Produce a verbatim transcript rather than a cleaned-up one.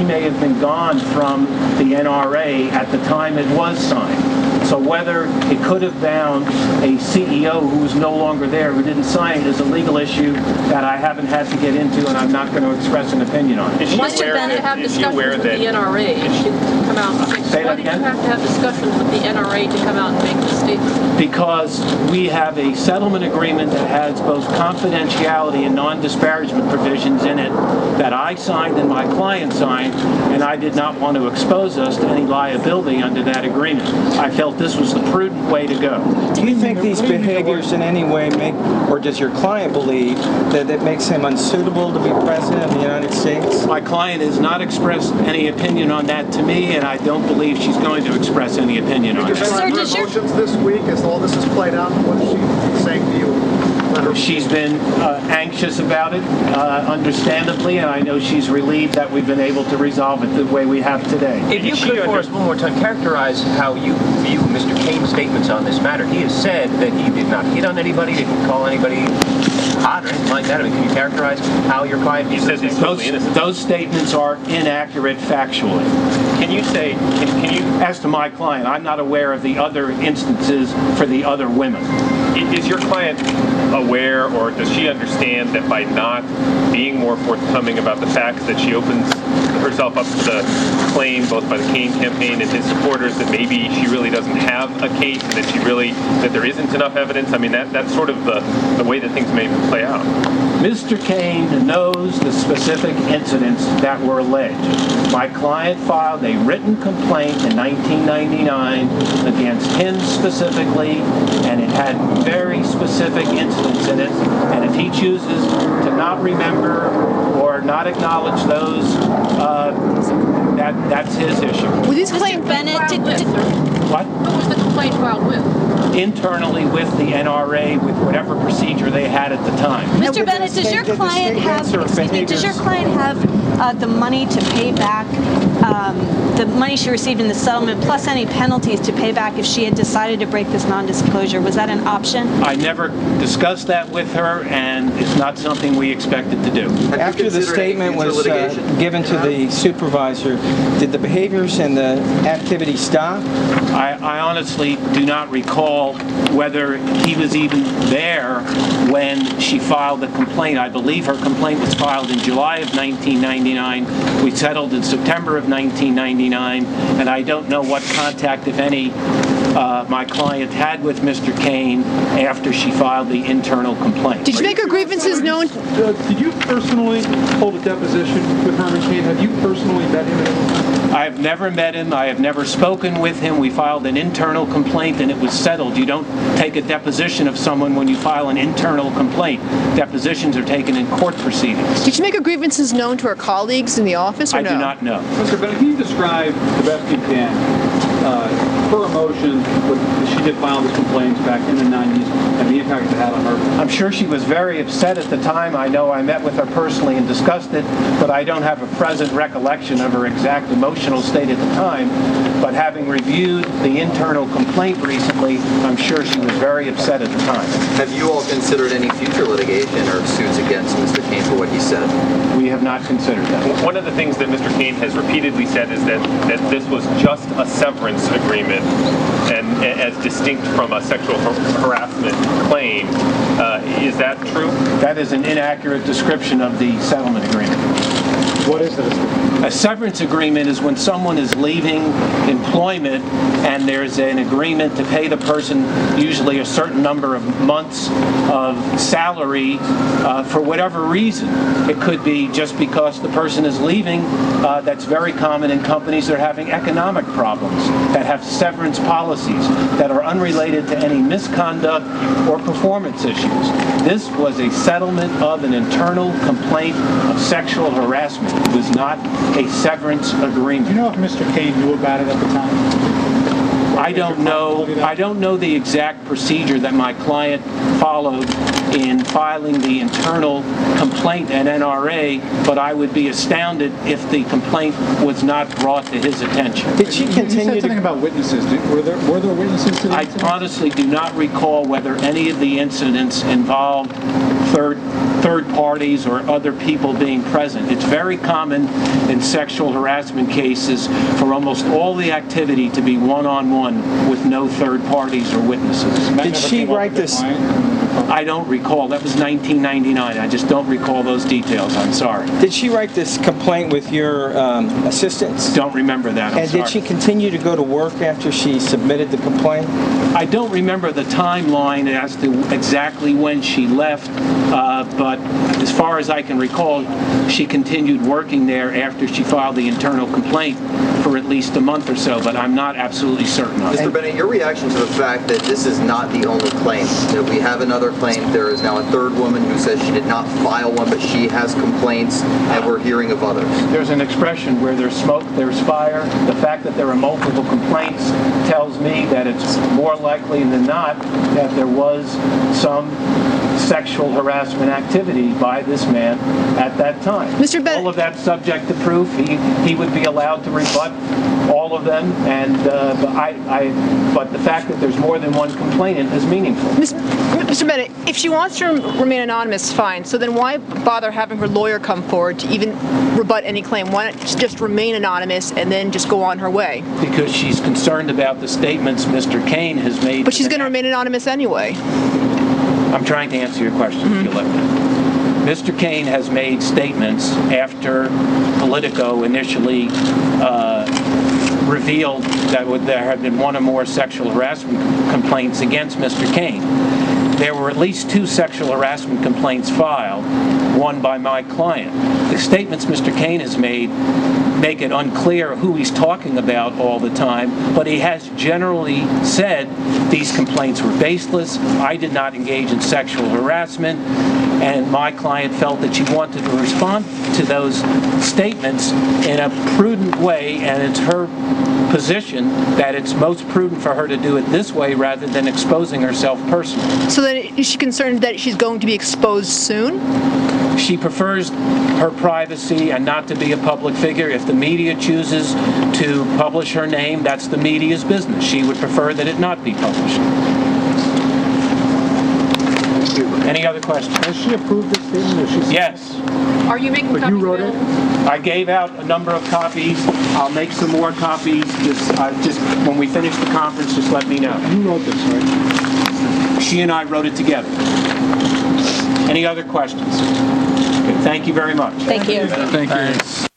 may have been gone from the N R A at the time it was signed. So whether it could have bound a C E O who was no longer there, who didn't sign it, is a legal issue that I haven't had to get into, and I'm not going to express an opinion on. Is she Mister aware Bennett, that, have is she discussions aware with that the N R A and she come out and make, Say that why did you again? have to have discussions with the N R A to come out and make the statement? Because we have a settlement agreement that has both confidentiality and non-disparagement provisions in it that I signed and my client signed, and I did not want to expose us to any liability under that agreement. I felt this was the prudent way to go. Do you think these behaviors in any way make, or does your client believe, that it makes him unsuitable to be president of the United States? My client has not expressed any opinion on that to me, and I don't believe she's going to express any opinion on it. Sir, does your- emotions this week as all this has played out? What is she saying to you? Let her- She's been uh, anxious about it, uh, understandably, and I know she's relieved that we've been able to resolve it the way we have today. If you could, for us one more time, characterize how you view Mister Kane's statements on this matter. He has said that he did not hit on anybody, didn't call anybody hot or anything like that. I mean, can you characterize how your client he says he's Those, totally innocent? those statements are inaccurate factually. Can you say, can, can you, As to my client, I'm not aware of the other instances for the other women. i- is your client aware, or does she understand that by not being more forthcoming about the facts, that she opens herself up to the claim both by the Kane campaign and his supporters that maybe she really doesn't have a case, and that she really, that there isn't enough evidence? I mean, that that's sort of the, the way that things may play out. Mister Kane knows the specific incidents that were alleged. My client filed a written complaint in nineteen ninety-nine against him specifically, and it had very specific incidents in it. And if he chooses to not remember or not acknowledge those, uh, that that's his issue. With these Mister claims, Bennett, did, with, did, sir? What? Who was the complaint filed with? Internally with the N R A, with whatever procedure they had at the time. Mister with Bennett, the does your state- the client have, statements or excuse me, does your behaviors- client have uh, the money to pay back um, the money she received in the settlement, plus any penalties to pay back if she had decided to break this non-disclosure? Was that an option? I never discussed that with her, and it's not something we expected to do. After the statement was uh, given to the supervisor, did the behaviors and the activity stop? I, I honestly do not recall whether he was even there when she filed the complaint. I believe her complaint was filed in July of nineteen ninety-nine. We settled in September of nineteen ninety-nine, and I don't know what contact, if any, uh, my client had with Mister Kane after she filed the internal complaint. Did you make her grievances known? Uh, did you personally hold a deposition with Herman Cain? Have you personally met him at any time? I have never met him. I have never spoken with him. We filed an internal complaint and it was settled. You don't take a deposition of someone when you file an internal complaint. Depositions are taken in court proceedings. Did she make her grievances known to her colleagues in the office, or I no? do not know. Mister Bennett, can you describe the best you can uh, her emotion when she did file these complaints back in the nineties and the impact it had on her? I'm sure she was very upset at the time. I know I met with her personally and discussed it, but I don't have a present recollection of her exact emotional state at the time. But having reviewed the internal complaint recently, I'm sure she was very upset at the time. Have you all considered any future litigation or suits against Mister Cain for what he said? We have not considered that. One of the things that Mister Cain has repeatedly said is that, that this was just a severance agreement, and as distinct from a sexual har- harassment claim. Uh, is that true? That is an inaccurate description of the settlement agreement. What is it? A severance agreement is when someone is leaving employment and there's an agreement to pay the person usually a certain number of months of salary uh, for whatever reason. It could be just because the person is leaving. Uh, that's very common in companies that are having economic problems, that have severance policies that are unrelated to any misconduct or performance issues. This was a settlement of an internal complaint of sexual harassment. It was not a severance agreement. Do you know if Mister Cain knew about it at the time? I don't know. I don't know the exact procedure that my client followed in filing the internal complaint at N R A, but I would be astounded if the complaint was not brought to his attention. Did she You continue said something to... about witnesses. Did, were there were there witnesses to the I incident? honestly do not recall whether any of the incidents involved third third parties or other people being present. It's very common in sexual harassment cases for almost all the activity to be one-on-one with no third parties or witnesses. Did she write this? I don't recall. That was nineteen ninety-nine. I just don't recall those details. I'm sorry. Did she write this complaint with your um, assistants? Don't remember that. I'm and sorry. did she continue to go to work after she submitted the complaint? I don't remember the timeline as to exactly when she left, uh, but as far as I can recall, she continued working there after she filed the internal complaint for at least a month or so, but I'm not absolutely certain of it. Mister Bennett, your reaction to the fact that this is not the only claim, that we have another claim, there is now a third woman who says she did not file one, but she has complaints, and we're hearing of others. There's an expression where there's smoke, there's fire. The fact that there are multiple complaints tells me that it's more likely than not that there was some sexual harassment activity by this man at that time. Mister Bennett. All of that subject to proof. He he would be allowed to rebut all of them, and uh, but I, I but the fact that there's more than one complainant is meaningful. Mister Bennett, if she wants to remain anonymous, fine. So then why bother having her lawyer come forward to even rebut any claim? Why not just remain anonymous and then just go on her way? Because she's concerned about the statements Mister Kane has made. But she's going to remain anonymous anyway. I'm trying to answer your question, mm-hmm. if you let me. Mister Kane has made statements after Politico initially uh, revealed that there had been one or more sexual harassment complaints against Mister Kane. There were at least two sexual harassment complaints filed, one by my client. The statements Mister Kane has made make it unclear who he's talking about all the time, but he has generally said these complaints were baseless, I did not engage in sexual harassment, and my client felt that she wanted to respond to those statements in a prudent way, and it's her position that it's most prudent for her to do it this way rather than exposing herself personally. So then is she concerned that she's going to be exposed soon? She prefers her privacy and not to be a public figure. If the media chooses to publish her name, that's the media's business. She would prefer that it not be published. Any other questions? Has she approved this statement? Or she yes. Are you making But copies you wrote it? available? I gave out a number of copies. I'll make some more copies. Just, uh, just when we finish the conference, just let me know. You wrote this, right? She and I wrote it together. Any other questions? Okay, thank you very much. Thank you. Thank you.